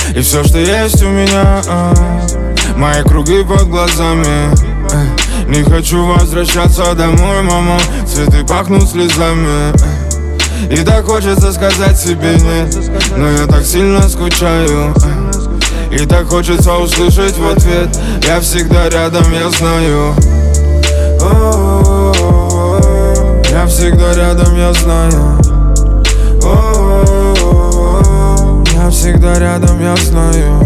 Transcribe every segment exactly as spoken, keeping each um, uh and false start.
И все, что есть у меня, а, мои круги под глазами. Не хочу возвращаться домой, мама, цветы пахнут слезами. И так хочется сказать себе нет, но я так сильно скучаю. И так хочется услышать в ответ: я всегда рядом, я знаю. О-о-о-о-о. Я всегда рядом, я знаю. О-о-о-о-о. Я всегда рядом, я знаю.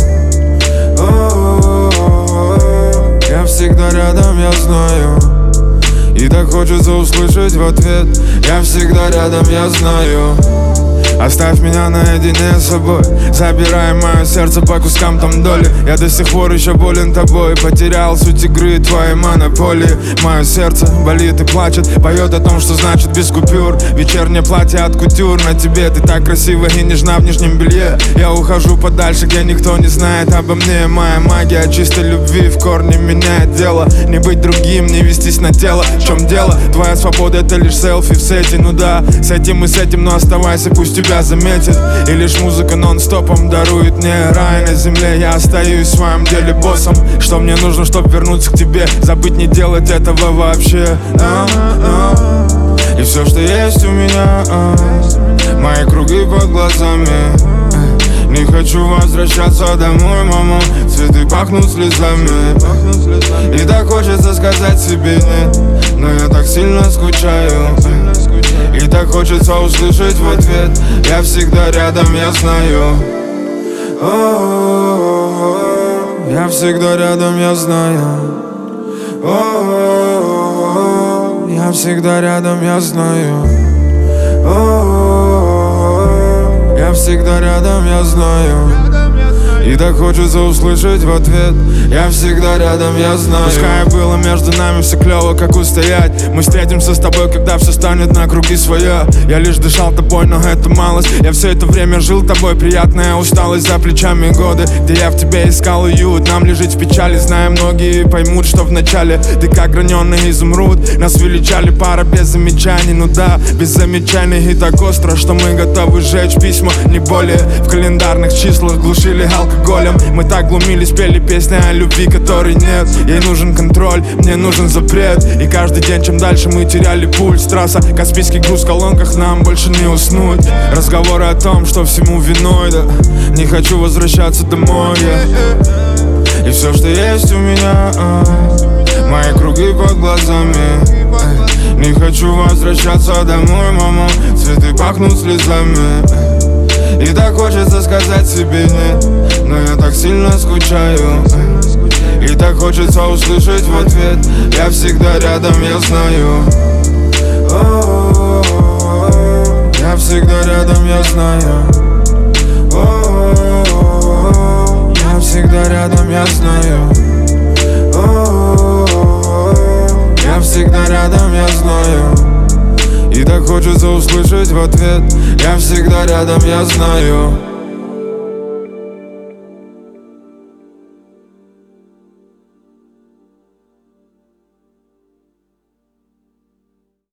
О-о-о-о-о. Я всегда рядом, я знаю. И так хочется услышать в ответ: я всегда рядом, я знаю. Оставь меня наедине с собой, забирай мое сердце по кускам там доли. Я до сих пор еще болен тобой, потерял суть игры твоей монополии. Мое сердце болит и плачет, поет о том, что значит без купюр. Вечернее платье от кутюр на тебе, ты так красива и нежна в нижнем белье. Я ухожу подальше, где никто не знает обо мне. Моя магия чистой любви в корне меняет дело. Не быть другим, не вестись на тело. В чем дело? Твоя свобода — это лишь селфи в сети. Ну да, с этим и с этим, но оставайся, пусть тебя заметит. И лишь музыка нон-стопом дарует мне рай на земле. Я остаюсь в своем деле боссом. Что мне нужно, чтоб вернуться к тебе? Забыть не делать этого вообще. no, no. И все, что есть у меня, а, мои круги под глазами. Не хочу возвращаться домой, мама, цветы пахнут слезами. И так хочется сказать себе нет, но я так сильно скучаю. И так хочется услышать в ответ: я всегда рядом, я знаю. О-о-о-о-о. Я всегда рядом, я знаю. О-о-о-о-о. Я всегда рядом, я знаю. О-о-о-о-о. Я всегда рядом, я знаю. И так хочется услышать в ответ: я всегда рядом, я знаю. Пускай было между нами все клево, как устоять. Мы встретимся с тобой, когда все станет на круги своя. Я лишь дышал тобой, но это малость. Я все это время жил тобой, приятная усталость за плечами годы, где я в тебе искал уют. Нам лежит в печали, знаю, многие поймут, что вначале ты как граненый изумруд. Нас величали пара без замечаний, ну да, без замечаний. И так остро, что мы готовы сжечь письма, не более. В календарных числах глушили алкоголем. Мы так глумились, пели песни о любви, которой нет. Ей нужен контроль, мне нужен запрет. И каждый день, чем дальше мы теряли пульс. Трасса, Каспийский груз в колонках, нам больше не уснуть. Разговоры о том, что всему виной, да. Не хочу возвращаться домой, yeah. И все, что есть у меня, а, мои круги под глазами. Не хочу возвращаться домой, мама, цветы пахнут слезами. И так хочется сказать себе нет, но я так сильно скучаю. И так хочется услышать в ответ: я всегда рядом, я знаю. О-о-о-о-о. Я всегда рядом, я знаю. О-о-о-о-о. Я всегда рядом, я знаю. О-о-о-о-о. Я всегда рядом, я знаю. И так хочется услышать в ответ: я всегда рядом, я знаю.